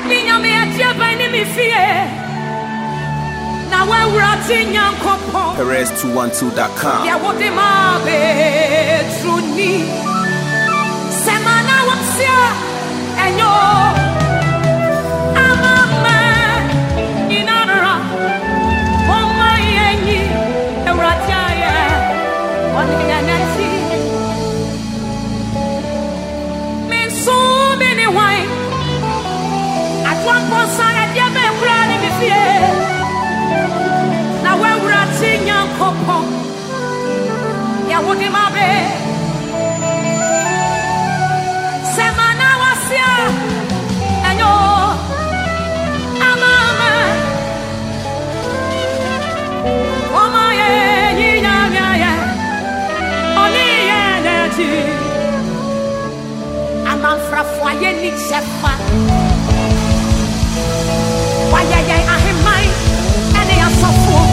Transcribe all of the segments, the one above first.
Perez212.com. Yeah, what am I true need? Semana wapsia and yo. I'm a man in honor of my yenny. Euratia, on the energy. Men so many wine. At one point, I had been running with fear. Now we're ratting young couple. Yeah, what am I be? Semana was here, and yo, I'm a man. Oh my, yeah, only energy. I'm a frafoye ni chefa. Why, yeah, I have mine, and they are so full.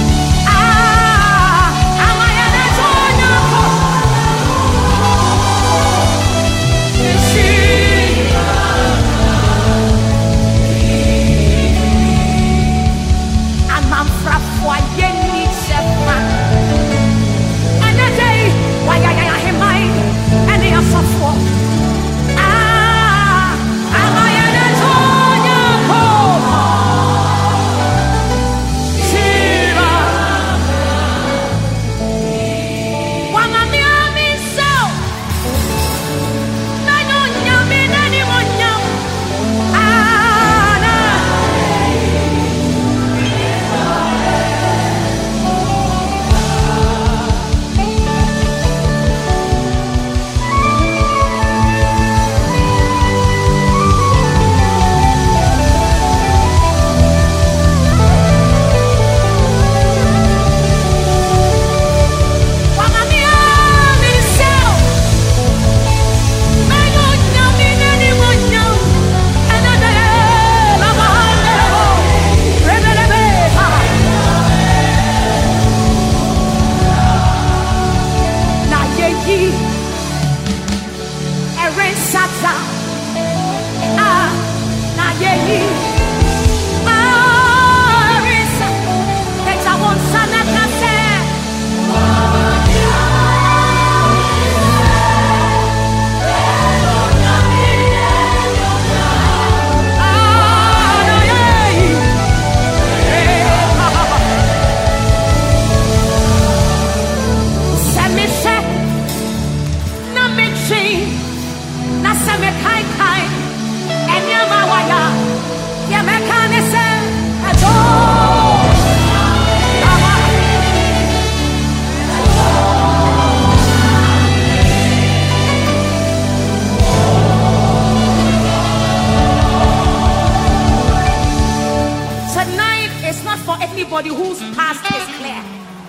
Whose past is clear.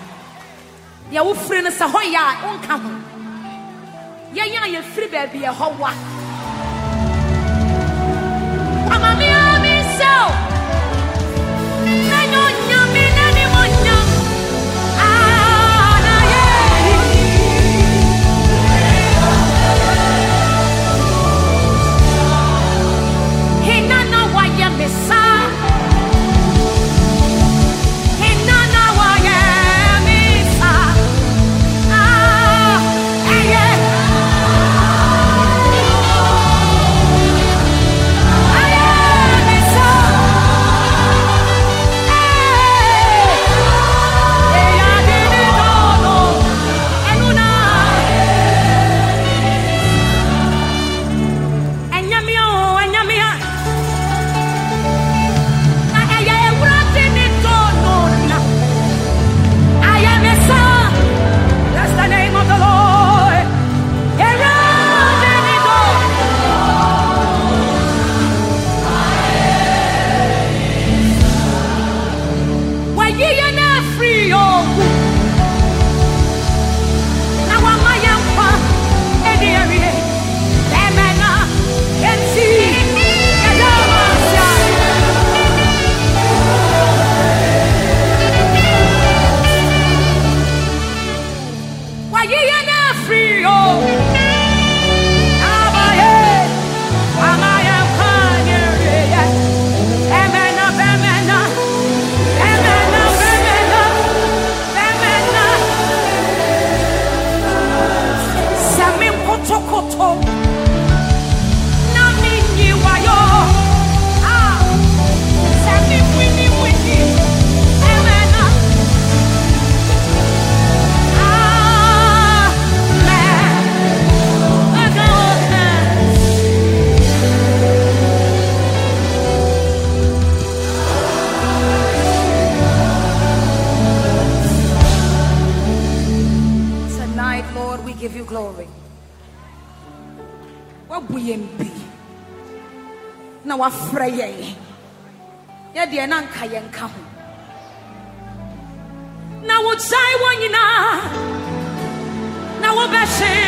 Ya wo free no se hoya onka ho. Ya ya free baby e howa. Amami ami so. Nanyo nyame nani monyo. Na ye. He nana wa ya mesa. koto na minyi wayo sami wini emena Tonight, Lord, we give you glory. What we be now, afraid ya dear Nanka Yanka. Now, what say one you now, what I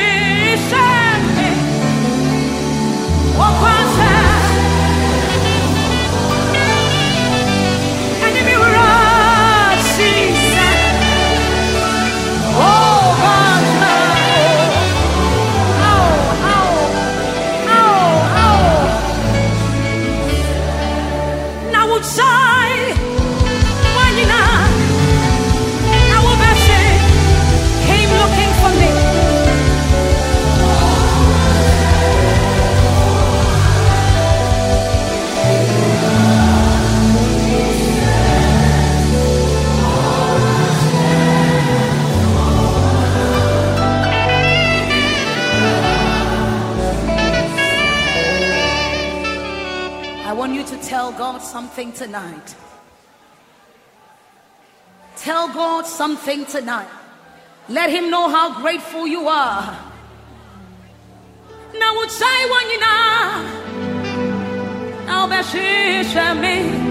tell God something tonight. Tell God something tonight. Let him know how grateful you are. Now would say when you now be me.